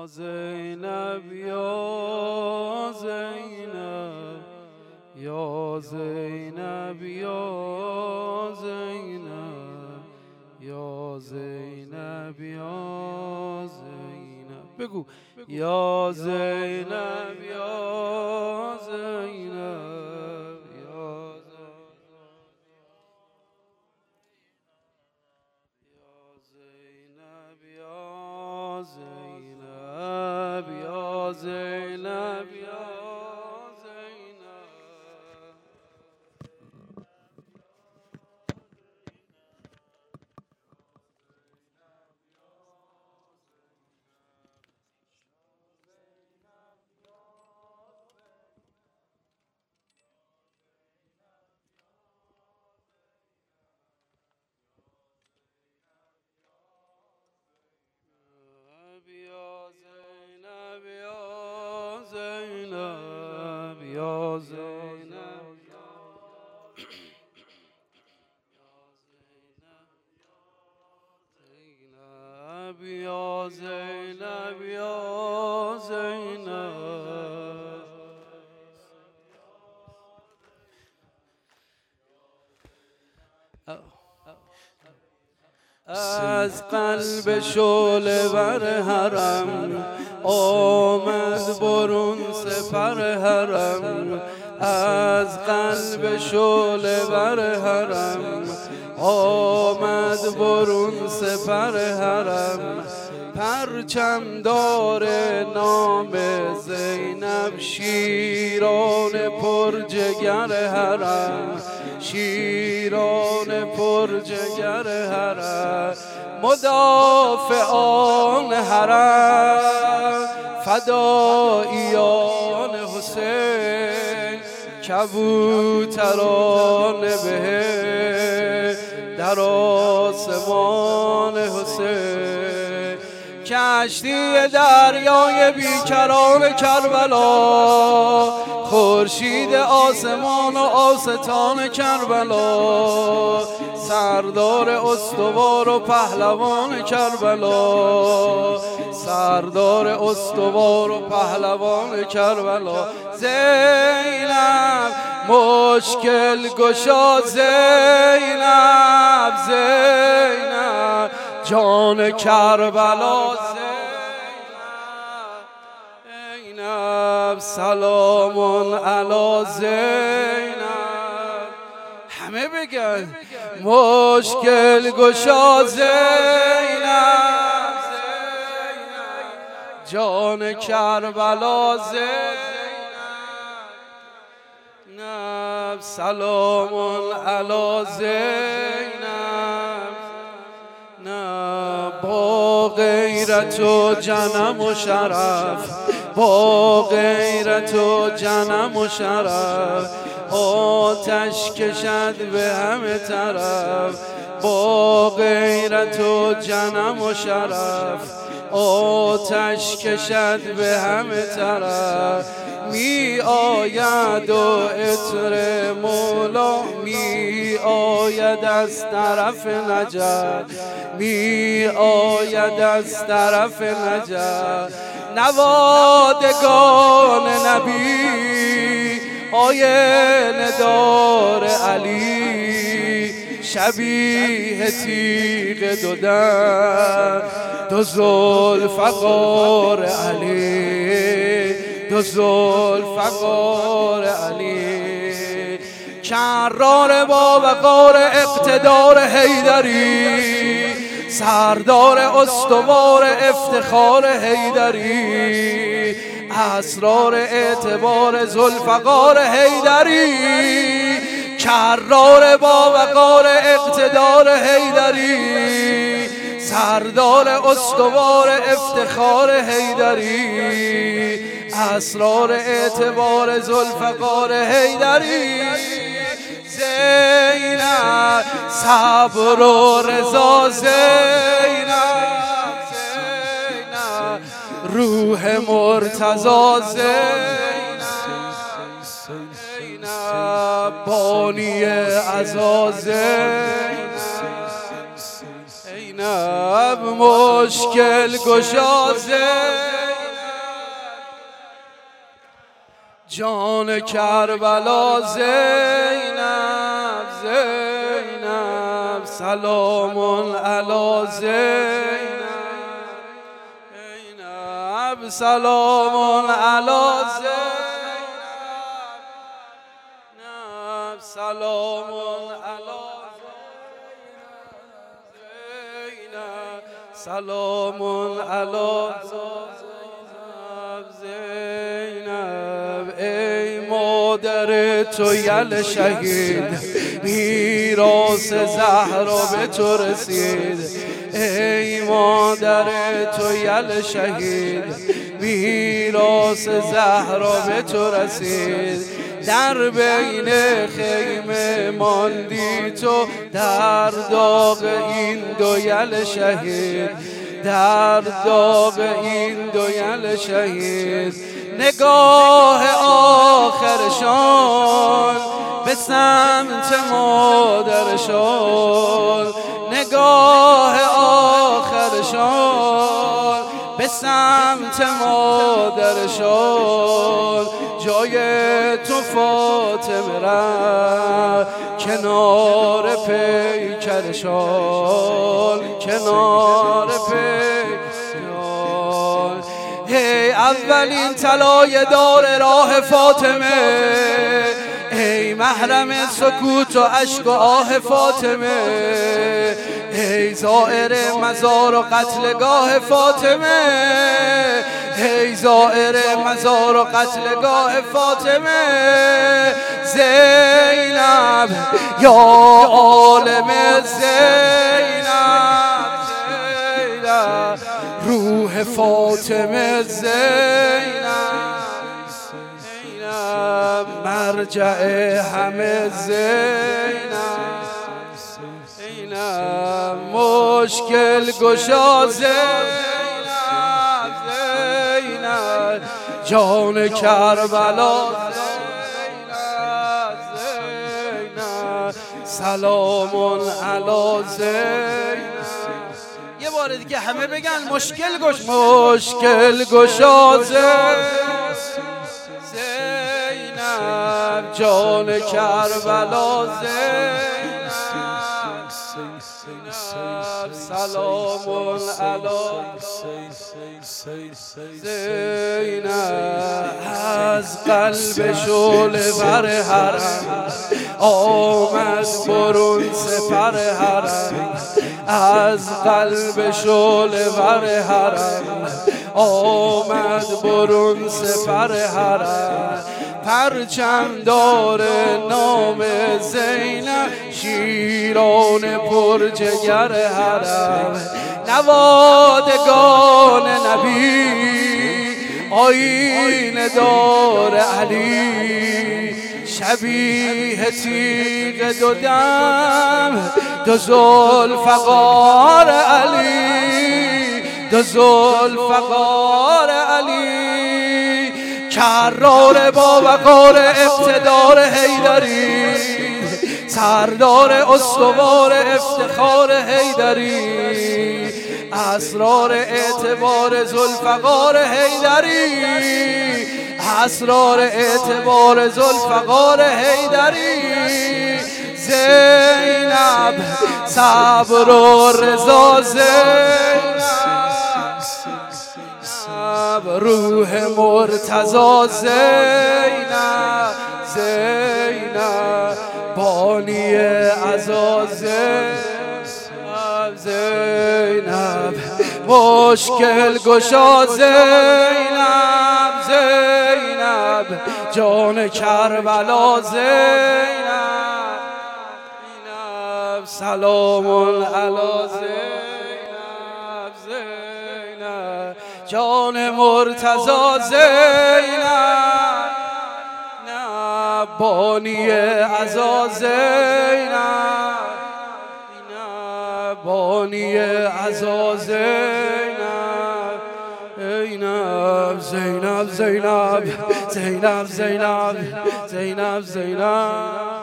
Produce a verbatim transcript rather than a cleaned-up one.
زینب یا زینب یا زینب یا زینب یا زینب یا زینب بگو یا زینب یا زینب یا زینب یا زینب یا زینب یا زینب یا زینب یا زینب یا زینب از قلب شعله ور حرم آمد برون سپر حرم از قلب شعله ور حرم آمد برون سپر حرم پرچم داره نام زینب شیران پرجگر حرم شیران پرجگر حرم مدافعان حرم فداییان حسین کبوتران به در آسمان حسین کشتی دریای بیکران کربلا خورشید آسمان و آستان کربلا سردار استوار و پهلوان کربلا سردار استوار و پهلوان کربلا زینب مشکل گشا زینب زینب جان کربلا زینب سلام علی زینب همه بگن مشکل گشا زینب جان کربلا زینب سلام علی زینب نه با غیرت و جنم و شرف با غیرت و جنم و شرف آتش کشد به همه طرف با غیرت و جنم و شرف آتش کشد به همه طرف می آید و عطر مولا می آید از طرف نجف می آید از طرف نجف نوادگان نبی آینه دار علی شبیه تیغ دو دست دو ذوالفقار علی دو ذوالفقار علی کرار با وقار اقتدار حیدری سردار استوار افتخار حیدری اسرار اعتبار ذوالفقار حیدری کرار با وقار اقتدار حیدری سردار استوار افتخار حیدری اسرار اعتبار ذوالفقار حیدری زینب صبر و رضا زینب زینب روح مرتضی زینب بانی عزا زینب مشکل گشا زینب جان کربلا زینب زینب سلام علی زینب زینب سلام علی زینب سلام علی زینب سلام علی زینب ای مادر تو یل شهید میراث زهرا به تو رسید ای مادر تو یل شهید میراث زهرا به تو رسید در بین خیمه ماندی تو در داغ این دو یل شهید در داغ این دو یل شهید نگاه آخرشان به سمت مادرشان نگاه آخرشان به سمت مادرشان جای تو فاطمه را کنار پیکرشان کنار پیکرشان ای اولین طلای دار راه فاطمه ای محرم سکوت و اشک و آه فاطمه ای زائر مزار و قتلگاه فاطمه ای زائر مزار و قتلگاه فاطمه زینب یا عالم زینب زینب روح فاطمه زینب زینب مرجع همه زینب زینب مشکل گشا زینب زینب جان کربلا زینب زینب سلام علی زینب یه بار دیگه همه بگن مشکل گش مشکل گشا زینب جان کربلا زینب سلام علی زینب از قلب شعله ور حرم آمد برون سپر حرم از قلب شعله ور حرم آمد برون سپر حرم پرچم داره نام زینب شیران پر جگر حرم نوادگان نبی آیین دار علی شبیه تیغ دو دم دو ذوالفقار علی دو ذوالفقار علی کرار با وقار اقتدار حیدری سردار استوار افتخار حیدری اسرار اعتبار ذوالفقار حیدری اسرار اعتبار ذوالفقار حیدری زینب صبر و رضا زینب روح مرتضی زینب زینب بانی عزا زینب زینب مشکل گشا زینب زینب جان کربلا زینب زینب سلام علی زینب زینب جان مرتضی زینب بانی عزا زینب بانی عزا زینب زینب زینب زینب زینب زینب زینب زینب